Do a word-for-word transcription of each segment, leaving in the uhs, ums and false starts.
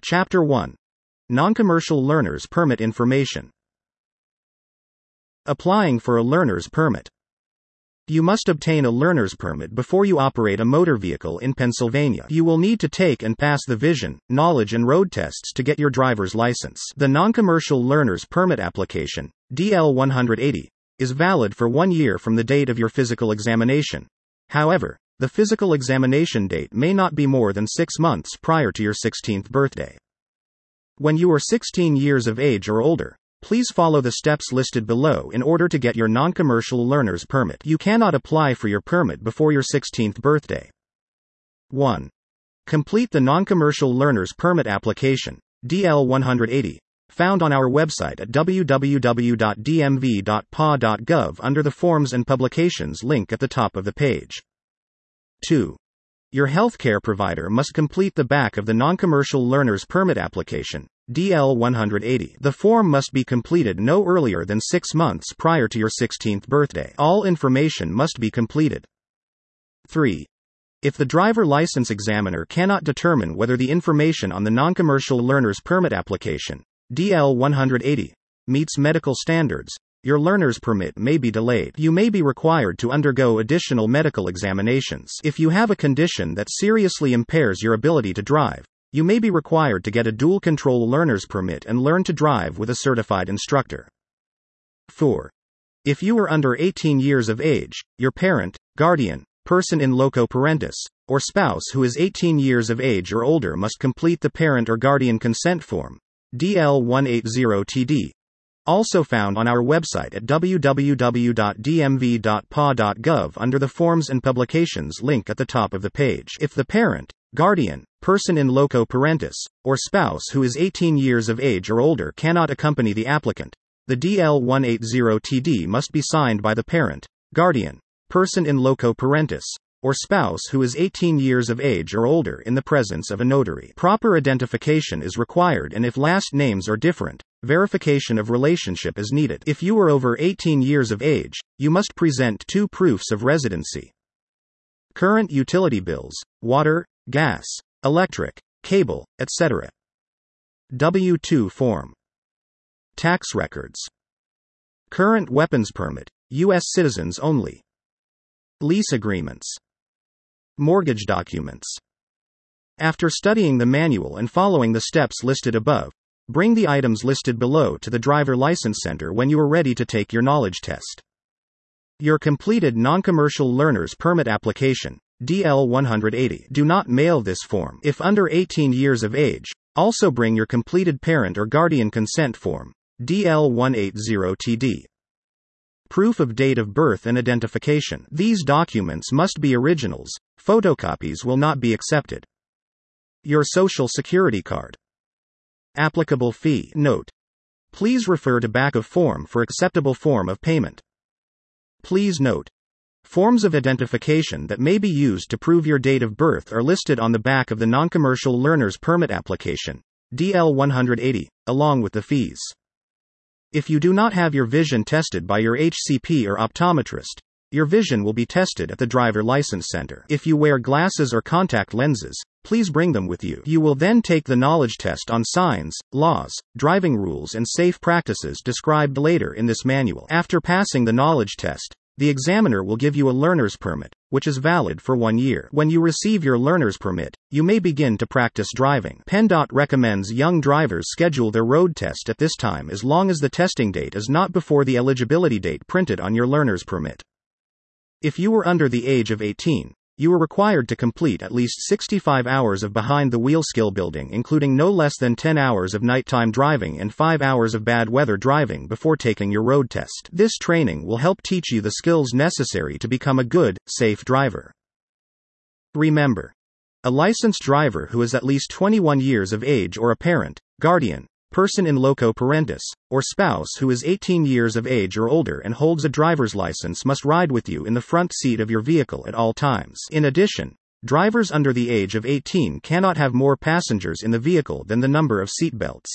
Chapter one. Non-Commercial Learner's Permit Information. Applying for a learner's permit. You must obtain a learner's permit before you operate a motor vehicle in Pennsylvania. You will need to take and pass the vision, knowledge and road tests to get your driver's license. The Non-Commercial Learner's Permit Application, D L one eighty, is valid for one year from the date of your physical examination. However, the physical examination date may not be more than six months prior to your sixteenth birthday. When you are sixteen years of age or older, please follow the steps listed below in order to get your non-commercial learner's permit. You cannot apply for your permit before your sixteenth birthday. one. Complete the non-commercial learner's permit application, D L one eighty, found on our website at w w w dot d m v dot p a dot gov under the Forms and Publications link at the top of the page. two. Your healthcare provider must complete the back of the non-commercial learner's permit application, D L one eighty. The form must be completed no earlier than six months prior to your sixteenth birthday. All information must be completed. three. If the driver license examiner cannot determine whether the information on the non-commercial learner's permit application, D L one eighty, meets medical standards, your learner's permit may be delayed. You may be required to undergo additional medical examinations. If you have a condition that seriously impairs your ability to drive, you may be required to get a dual-control learner's permit and learn to drive with a certified instructor. four. If you are under eighteen years of age, your parent, guardian, person in loco parentis, or spouse who is eighteen years of age or older must complete the parent or guardian consent form, D L one eighty T D, also found on our website at w w w dot d m v dot p a dot gov under the Forms and Publications link at the top of the page. If the parent, guardian, person in loco parentis, or spouse who is eighteen years of age or older cannot accompany the applicant, the D L one eighty T D must be signed by the parent, guardian, person in loco parentis, or spouse who is eighteen years of age or older in the presence of a notary. Proper identification is required, and if last names are different, verification of relationship is needed. If you are over eighteen years of age, you must present two proofs of residency: current utility bills, water, gas, electric, cable, et cetera. W two form. Tax records. Current weapons permit, U S citizens only. Lease agreements. Mortgage documents. After studying the manual and following the steps listed above, bring the items listed below to the driver license center when you are ready to take your knowledge test. Your completed non-commercial learner's permit application, D L one eighty. Do not mail this form if under eighteen years of age. Also bring your completed parent or guardian consent form, D L one eighty T D. Proof of date of birth and identification. These documents must be originals. Photocopies will not be accepted. Your social security card. Applicable fee. Note: please refer to back of form for acceptable form of payment. Please note: forms of identification that may be used to prove your date of birth are listed on the back of the non-commercial learner's permit application, D L one eighty, along with the fees. If you do not have your vision tested by your H C P or optometrist, your vision will be tested at the driver license center. If you wear glasses or contact lenses, please bring them with you. You will then take the knowledge test on signs, laws, driving rules and safe practices described later in this manual. After passing the knowledge test, the examiner will give you a learner's permit, which is valid for one year. When you receive your learner's permit, you may begin to practice driving. PennDOT recommends young drivers schedule their road test at this time as long as the testing date is not before the eligibility date printed on your learner's permit. If you were under the age of eighteen, you are required to complete at least sixty-five hours of behind-the-wheel skill building, including no less than ten hours of nighttime driving and five hours of bad weather driving before taking your road test. This training will help teach you the skills necessary to become a good, safe driver. Remember, a licensed driver who is at least twenty-one years of age or a parent, guardian, person in loco parentis, or spouse who is eighteen years of age or older and holds a driver's license must ride with you in the front seat of your vehicle at all times. In addition, drivers under the age of eighteen cannot have more passengers in the vehicle than the number of seatbelts.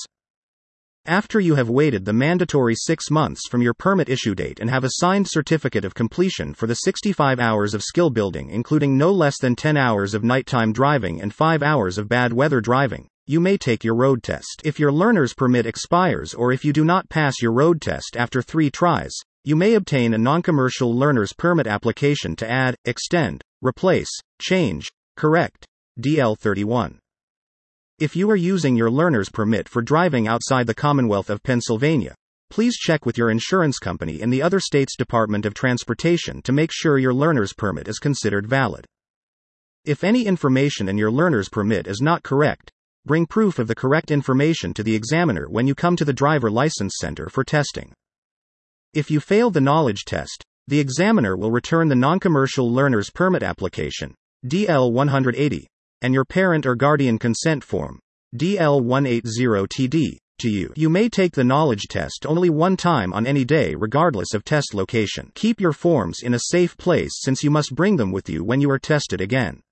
After you have waited the mandatory six months from your permit issue date and have a signed certificate of completion for the sixty-five hours of skill building, including no less than ten hours of nighttime driving and five hours of bad weather driving, you may take your road test. If your learner's permit expires or if you do not pass your road test after three tries, you may obtain a non-commercial learner's permit application to add, extend, replace, change, correct, D L thirty-one. If you are using your learner's permit for driving outside the Commonwealth of Pennsylvania, please check with your insurance company and the other state's Department of Transportation to make sure your learner's permit is considered valid. If any information in your learner's permit is not correct, bring proof of the correct information to the examiner when you come to the driver license center for testing. If you fail the knowledge test, the examiner will return the non-commercial learner's permit application, D L one eighty, and your parent or guardian consent form, D L one eighty T D, to you. You may take the knowledge test only one time on any day regardless of test location. Keep your forms in a safe place since you must bring them with you when you are tested again.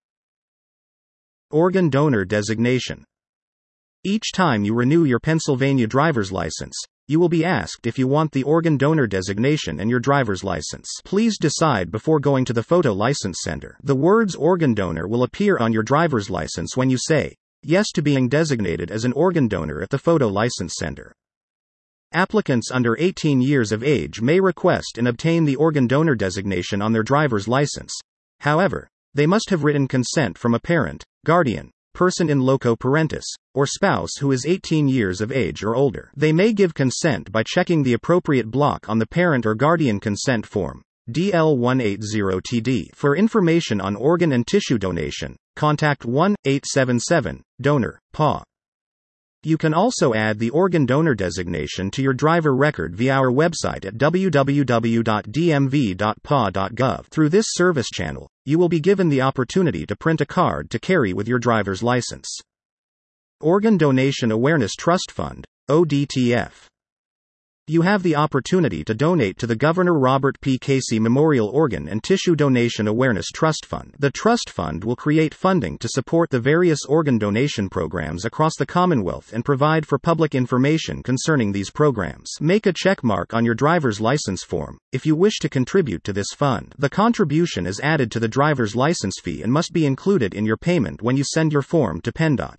Organ donor designation. Each time you renew your Pennsylvania driver's license, you will be asked if you want the organ donor designation and your driver's license. Please decide before going to the photo license center. The words organ donor will appear on your driver's license when you say yes to being designated as an organ donor at the photo license center. Applicants under eighteen years of age may request and obtain the organ donor designation on their driver's license. However, they must have written consent from a parent, guardian, person in loco parentis, or spouse who is eighteen years of age or older. They may give consent by checking the appropriate block on the parent or guardian consent form, D L one eighty T D. For information on organ and tissue donation, contact one eight seven seven, donor, P A. You can also add the organ donor designation to your driver record via our website at w w w dot d m v dot p a dot gov. Through this service channel, you will be given the opportunity to print a card to carry with your driver's license. Organ Donation Awareness Trust Fund, O D T F. You have the opportunity to donate to the Governor Robert P. Casey Memorial Organ and Tissue Donation Awareness Trust Fund. The trust fund will create funding to support the various organ donation programs across the Commonwealth and provide for public information concerning these programs. Make a check mark on your driver's license form if you wish to contribute to this fund. The contribution is added to the driver's license fee and must be included in your payment when you send your form to PennDOT.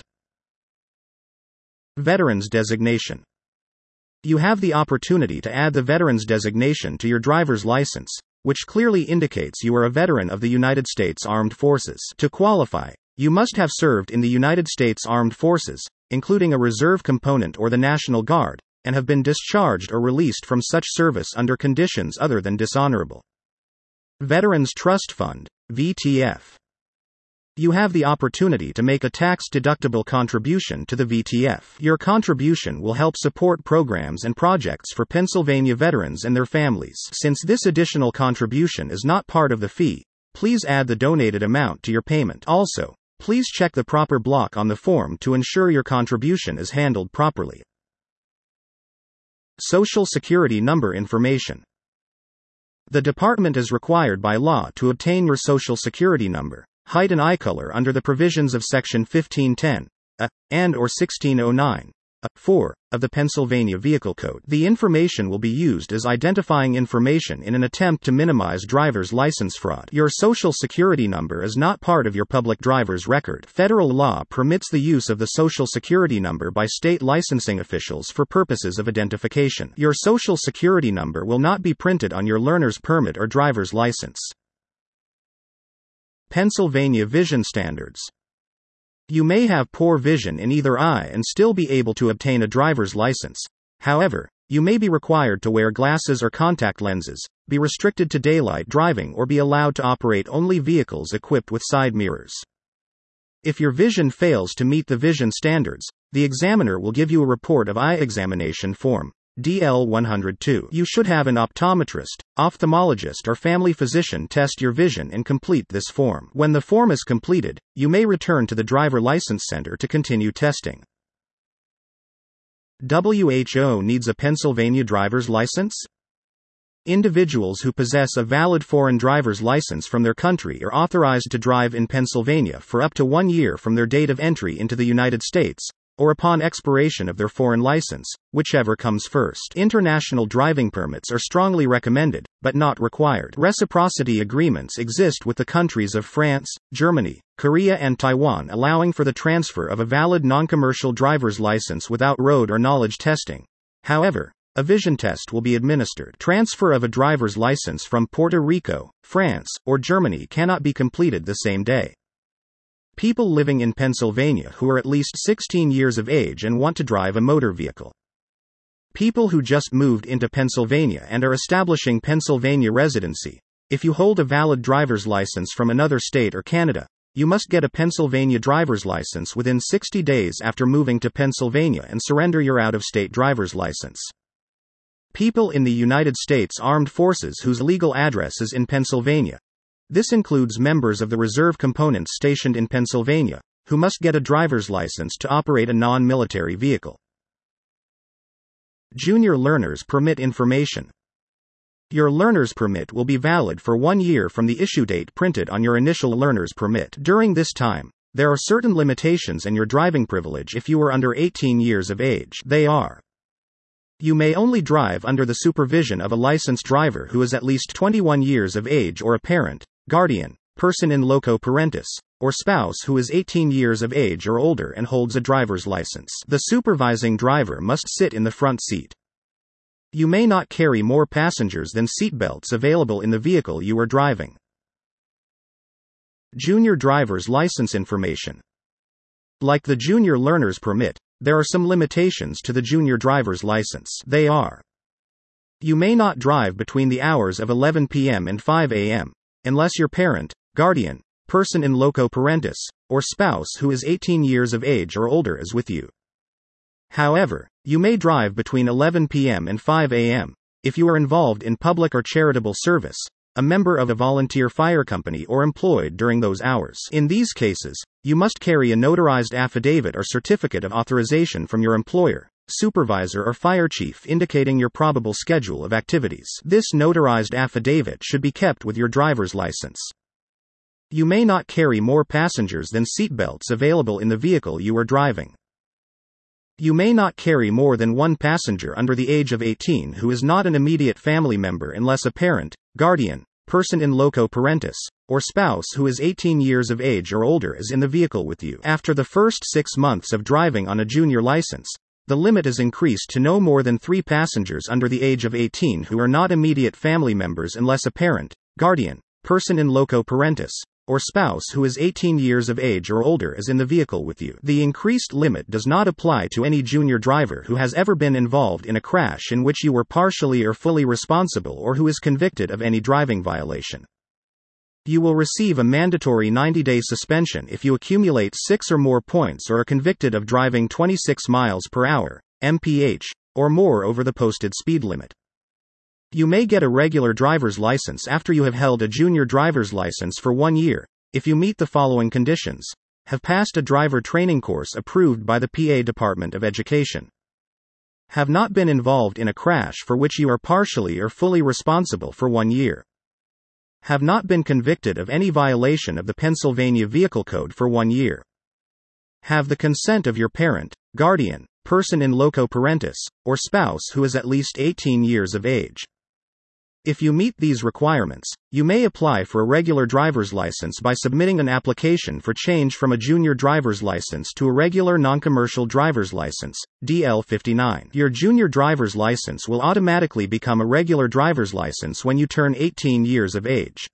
Veterans Designation. You have the opportunity to add the veterans designation to your driver's license, which clearly indicates you are a veteran of the United States Armed Forces. To qualify, you must have served in the United States Armed Forces, including a reserve component or the National Guard, and have been discharged or released from such service under conditions other than dishonorable. Veterans Trust Fund, V T F. You have the opportunity to make a tax-deductible contribution to the V T F. Your contribution will help support programs and projects for Pennsylvania veterans and their families. Since this additional contribution is not part of the fee, please add the donated amount to your payment. Also, please check the proper block on the form to ensure your contribution is handled properly. Social Security Number Information. The department is required by law to obtain your Social Security number, height and eye color under the provisions of Section fifteen ten, A, and or sixteen oh nine, A, four, of the Pennsylvania Vehicle Code. The information will be used as identifying information in an attempt to minimize driver's license fraud. Your Social Security number is not part of your public driver's record. Federal law permits the use of the Social Security number by state licensing officials for purposes of identification. Your Social Security number will not be printed on your learner's permit or driver's license. Pennsylvania Vision Standards. You may have poor vision in either eye and still be able to obtain a driver's license. However, you may be required to wear glasses or contact lenses, be restricted to daylight driving, or be allowed to operate only vehicles equipped with side mirrors. If your vision fails to meet the vision standards, the examiner will give you a report of eye examination form, D L one oh two. You should have an optometrist, ophthalmologist or family physician test your vision and complete this form. When the form is completed, you may return to the driver license center to continue testing. W H O needs a Pennsylvania driver's license? Individuals who possess a valid foreign driver's license from their country are authorized to drive in Pennsylvania for up to one year from their date of entry into the United States, or upon expiration of their foreign license, whichever comes first. International driving permits are strongly recommended, but not required. Reciprocity agreements exist with the countries of France, Germany, Korea, and Taiwan, allowing for the transfer of a valid non-commercial driver's license without road or knowledge testing. However, a vision test will be administered. Transfer of a driver's license from Puerto Rico, France, or Germany cannot be completed the same day. People living in Pennsylvania who are at least sixteen years of age and want to drive a motor vehicle. People who just moved into Pennsylvania and are establishing Pennsylvania residency. If you hold a valid driver's license from another state or Canada, you must get a Pennsylvania driver's license within sixty days after moving to Pennsylvania and surrender your out-of-state driver's license. People in the United States Armed Forces whose legal address is in Pennsylvania. This includes members of the reserve components stationed in Pennsylvania, who must get a driver's license to operate a non-military vehicle. Junior Learner's Permit information. Your learner's permit will be valid for one year from the issue date printed on your initial learner's permit. During this time, there are certain limitations in your driving privilege if you are under eighteen years of age. They are: you may only drive under the supervision of a licensed driver who is at least twenty-one years of age, or a parent, guardian, person in loco parentis, or spouse who is eighteen years of age or older and holds a driver's license. The supervising driver must sit in the front seat. You may not carry more passengers than seatbelts available in the vehicle you are driving. Junior driver's license information. Like the junior learner's permit, there are some limitations to the junior driver's license. They are: you may not drive between the hours of eleven p.m. and five a.m., unless your parent, guardian, person in loco parentis, or spouse who is eighteen years of age or older is with you. However, you may drive between eleven p.m. and five a.m. if you are involved in public or charitable service, a member of a volunteer fire company, or employed during those hours. In these cases, you must carry a notarized affidavit or certificate of authorization from your employer, supervisor, or fire chief indicating your probable schedule of activities. This notarized affidavit should be kept with your driver's license. You may not carry more passengers than seatbelts available in the vehicle you are driving. You may not carry more than one passenger under the age of eighteen who is not an immediate family member unless a parent, guardian, person in loco parentis, or spouse who is eighteen years of age or older is in the vehicle with you. After the first six months of driving on a junior license, the limit is increased to no more than three passengers under the age of eighteen who are not immediate family members unless a parent, guardian, person in loco parentis, or spouse who is eighteen years of age or older is in the vehicle with you. The increased limit does not apply to any junior driver who has ever been involved in a crash in which you were partially or fully responsible or who is convicted of any driving violation. You will receive a mandatory ninety-day suspension if you accumulate six or more points or are convicted of driving twenty-six miles per hour, M P H, or more over the posted speed limit. You may get a regular driver's license after you have held a junior driver's license for one year, if you meet the following conditions: have passed a driver training course approved by the P A Department of Education, have not been involved in a crash for which you are partially or fully responsible for one year, have not been convicted of any violation of the Pennsylvania Vehicle Code for one year, have the consent of your parent, guardian, person in loco parentis, or spouse who is at least eighteen years of age. If you meet these requirements, you may apply for a regular driver's license by submitting an application for change from a junior driver's license to a regular non-commercial driver's license, D L fifty-nine. Your junior driver's license will automatically become a regular driver's license when you turn eighteen years of age.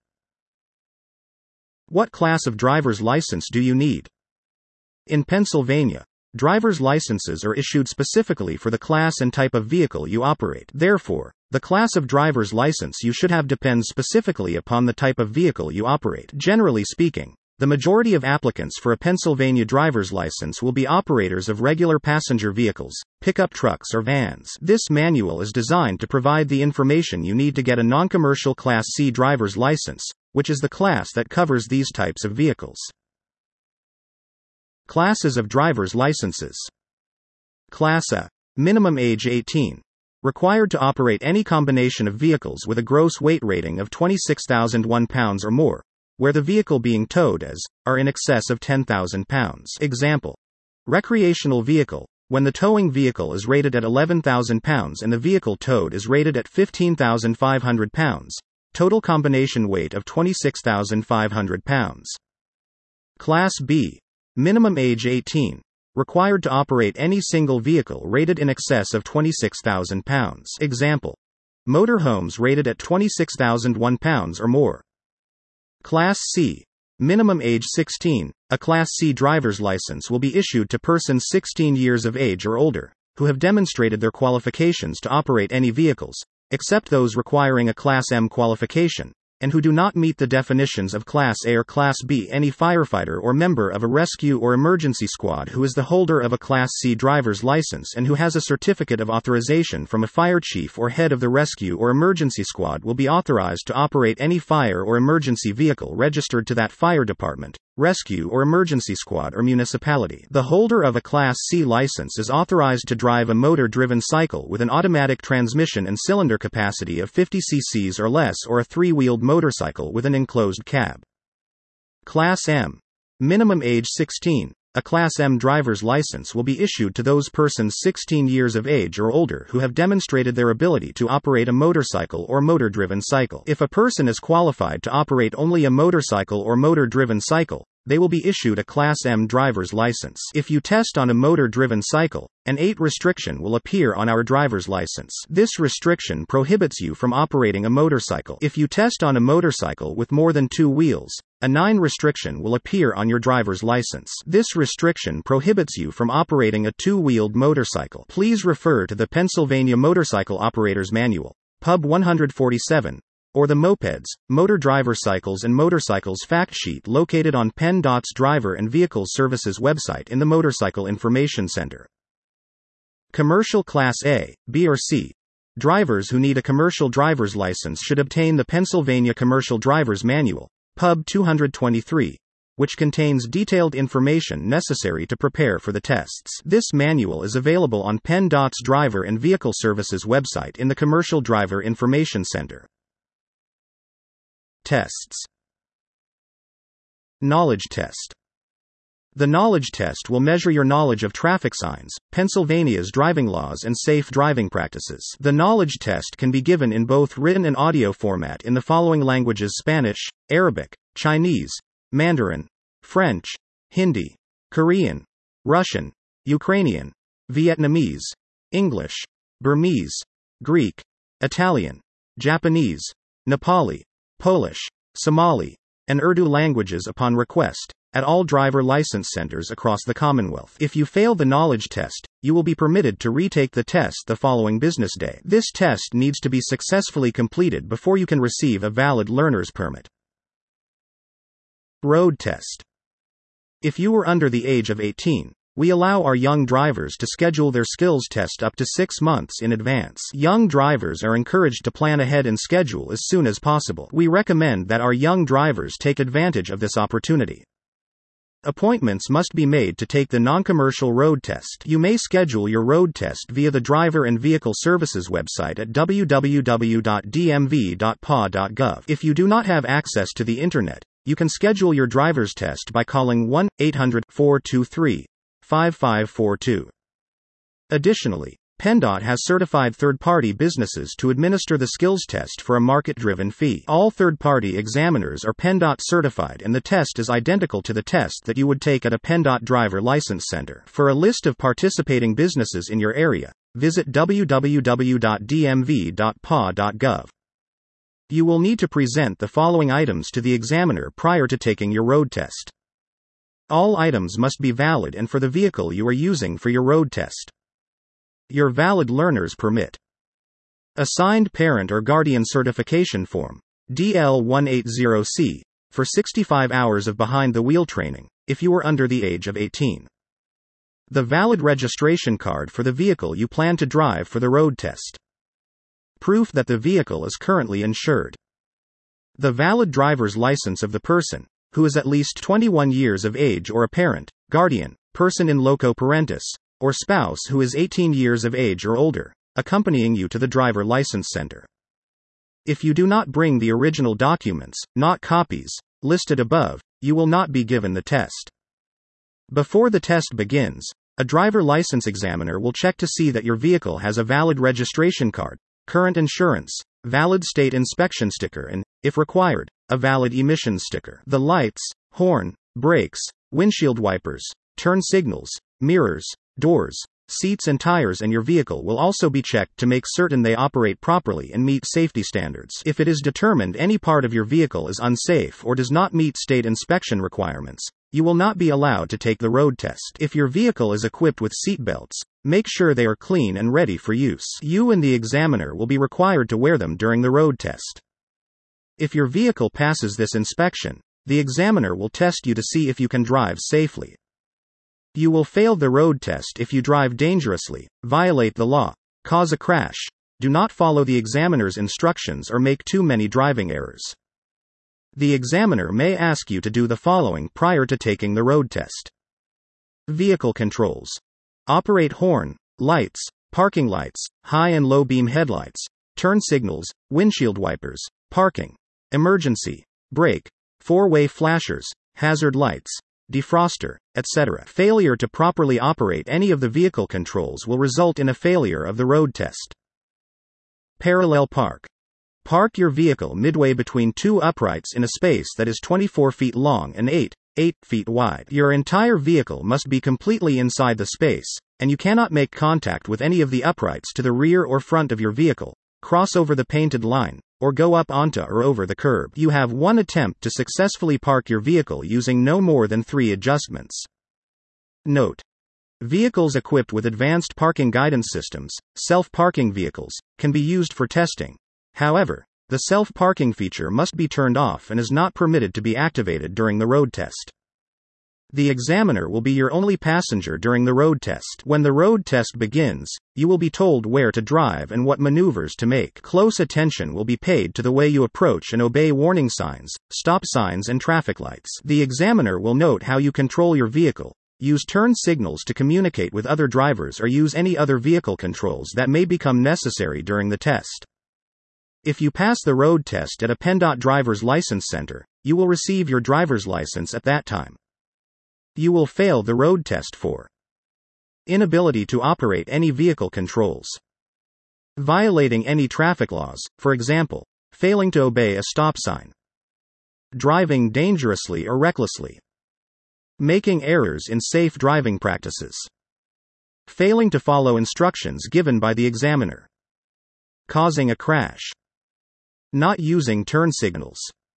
What class of driver's license do you need? In Pennsylvania, driver's licenses are issued specifically for the class and type of vehicle you operate. Therefore, the class of driver's license you should have depends specifically upon the type of vehicle you operate. Generally speaking, the majority of applicants for a Pennsylvania driver's license will be operators of regular passenger vehicles, pickup trucks, or vans. This manual is designed to provide the information you need to get a non-commercial Class C driver's license, which is the class that covers these types of vehicles. Classes of driver's licenses. Class A. Minimum age eighteen. Required to operate any combination of vehicles with a gross weight rating of twenty-six thousand one pounds or more, where the vehicle being towed is, are in excess of ten thousand pounds. Example: Recreational vehicle. When the towing vehicle is rated at eleven thousand pounds and the vehicle towed is rated at fifteen thousand five hundred pounds. Total combination weight of twenty-six thousand five hundred pounds. Class B. Minimum age eighteen. Required to operate any single vehicle rated in excess of twenty-six thousand pounds. Example. Motorhomes rated at twenty-six thousand one pounds or more. Class C. Minimum age sixteen. A Class C driver's license will be issued to persons sixteen years of age or older, who have demonstrated their qualifications to operate any vehicles, except those requiring a Class M qualification, and who do not meet the definitions of Class A or Class B. Any firefighter or member of a rescue or emergency squad who is the holder of a Class C driver's license and who has a certificate of authorization from a fire chief or head of the rescue or emergency squad will be authorized to operate any fire or emergency vehicle registered to that fire department, rescue or emergency squad or municipality. The holder of a Class C license is authorized to drive a motor-driven cycle with an automatic transmission and cylinder capacity of fifty cc's or less, or a three-wheeled motorcycle with an enclosed cab. Class M. Minimum age sixteen. A Class M driver's license will be issued to those persons sixteen years of age or older who have demonstrated their ability to operate a motorcycle or motor-driven cycle. If a person is qualified to operate only a motorcycle or motor-driven cycle, they will be issued a Class M driver's license. If you test on a motor-driven cycle, an eight restriction will appear on our driver's license. This restriction prohibits you from operating a motorcycle. If you test on a motorcycle with more than two wheels, a nine restriction will appear on your driver's license. This restriction prohibits you from operating a two-wheeled motorcycle. Please refer to the Pennsylvania Motorcycle Operators Manual, Pub one forty-seven, or the Mopeds, Motor Driver Cycles and Motorcycles fact sheet located on PennDOT's Driver and Vehicles Services website in the Motorcycle Information Center. Commercial Class A, B or C. Drivers who need a commercial driver's license should obtain the Pennsylvania Commercial Driver's Manual, Pub two twenty-three, which contains detailed information necessary to prepare for the tests. This manual is available on PennDOT's Driver and Vehicle Services website in the Commercial Driver Information Center. Tests. Knowledge test. The knowledge test will measure your knowledge of traffic signs, Pennsylvania's driving laws and safe driving practices. The knowledge test can be given in both written and audio format in the following languages: Spanish, Arabic, Chinese, Mandarin, French, Hindi, Korean, Russian, Ukrainian, Vietnamese, English, Burmese, Greek, Italian, Japanese, Nepali, Polish, Somali, and Urdu languages upon request, at all driver license centers across the Commonwealth. If you fail the knowledge test, you will be permitted to retake the test the following business day. This test needs to be successfully completed before you can receive a valid learner's permit. Road test. If you are under the age of eighteen, we allow our young drivers to schedule their skills test up to six months in advance. Young drivers are encouraged to plan ahead and schedule as soon as possible. We recommend that our young drivers take advantage of this opportunity. Appointments must be made to take the non-commercial road test. You may schedule your road test via the Driver and Vehicle Services website at w w w dot d m v dot p a dot gov. If you do not have access to the internet, you can schedule your driver's test by calling one eight hundred, four two three, five five four two. Additionally, PennDOT has certified third-party businesses to administer the skills test for a market-driven fee. All third-party examiners are PennDOT certified, and the test is identical to the test that you would take at a PennDOT driver license center. For a list of participating businesses in your area, visit w w w dot d m v dot p a dot gov. You will need to present the following items to the examiner prior to taking your road test. All items must be valid and for the vehicle you are using for your road test. Your valid learner's permit. A signed parent or guardian certification form, D L one eighty C, for sixty-five hours of behind-the-wheel training, if you are under the age of eighteen. The valid registration card for the vehicle you plan to drive for the road test. Proof that the vehicle is currently insured. The valid driver's license of the person, who is at least twenty-one years of age, or a parent, guardian, person in loco parentis, or spouse who is eighteen years of age or older, accompanying you to the driver license center. If you do not bring the original documents, not copies, listed above, you will not be given the test. Before the test begins, a driver license examiner will check to see that your vehicle has a valid registration card, current insurance, valid state inspection sticker, and, if required, a valid emissions sticker. The lights, horn, brakes, windshield wipers, turn signals, mirrors, doors, seats and tires and your vehicle will also be checked to make certain they operate properly and meet safety standards. If it is determined any part of your vehicle is unsafe or does not meet state inspection requirements, you will not be allowed to take the road test. If your vehicle is equipped with seat belts, make sure they are clean and ready for use. You and the examiner will be required to wear them during the road test. If your vehicle passes this inspection, the examiner will test you to see if you can drive safely. You will fail the road test if you drive dangerously, violate the law, cause a crash, do not follow the examiner's instructions, or make too many driving errors. The examiner may ask you to do the following prior to taking the road test. Vehicle controls. Operate horn, lights, parking lights, high and low beam headlights, turn signals, windshield wipers, parking, emergency, brake, four-way flashers, hazard lights, defroster, et cetera. Failure to properly operate any of the vehicle controls will result in a failure of the road test. Parallel park. Park your vehicle midway between two uprights in a space that is twenty-four feet long and eight, eight feet wide. Your entire vehicle must be completely inside the space, and you cannot make contact with any of the uprights to the rear or front of your vehicle, cross over the painted line, or go up onto or over the curb. You have one attempt to successfully park your vehicle using no more than three adjustments. Note: vehicles equipped with advanced parking guidance systems, self-parking vehicles, can be used for testing. However, the self-parking feature must be turned off and is not permitted to be activated during the road test. The examiner will be your only passenger during the road test. When the road test begins, you will be told where to drive and what maneuvers to make. Close attention will be paid to the way you approach and obey warning signs, stop signs and traffic lights. The examiner will note how you control your vehicle, use turn signals to communicate with other drivers, or use any other vehicle controls that may become necessary during the test. If you pass the road test at a PennDOT driver's license center, you will receive your driver's license at that time. You will fail the road test for inability to operate any vehicle controls, violating any traffic laws, for example, failing to obey a stop sign, driving dangerously or recklessly, making errors in safe driving practices, failing to follow instructions given by the examiner, causing a crash, not using turn signals.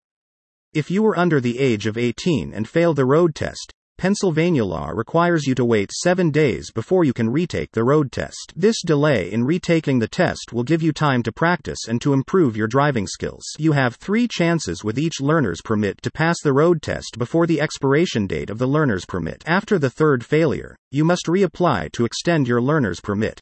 If you are under the age of eighteen and fail the road test, Pennsylvania law requires you to wait seven days before you can retake the road test. This delay in retaking the test will give you time to practice and to improve your driving skills. You have three chances with each learner's permit to pass the road test before the expiration date of the learner's permit. After the third failure, you must reapply to extend your learner's permit.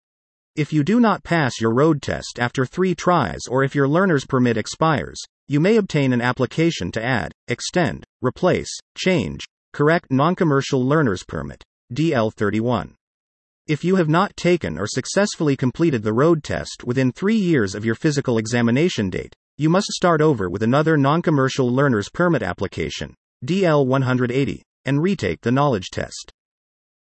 If you do not pass your road test after three tries, or if your learner's permit expires, you may obtain an application to add, extend, replace, change, correct non-commercial learner's permit, D L thirty-one. If you have not taken or successfully completed the road test within three years of your physical examination date, you must start over with another non-commercial learner's permit application, D L one eighty, and retake the knowledge test.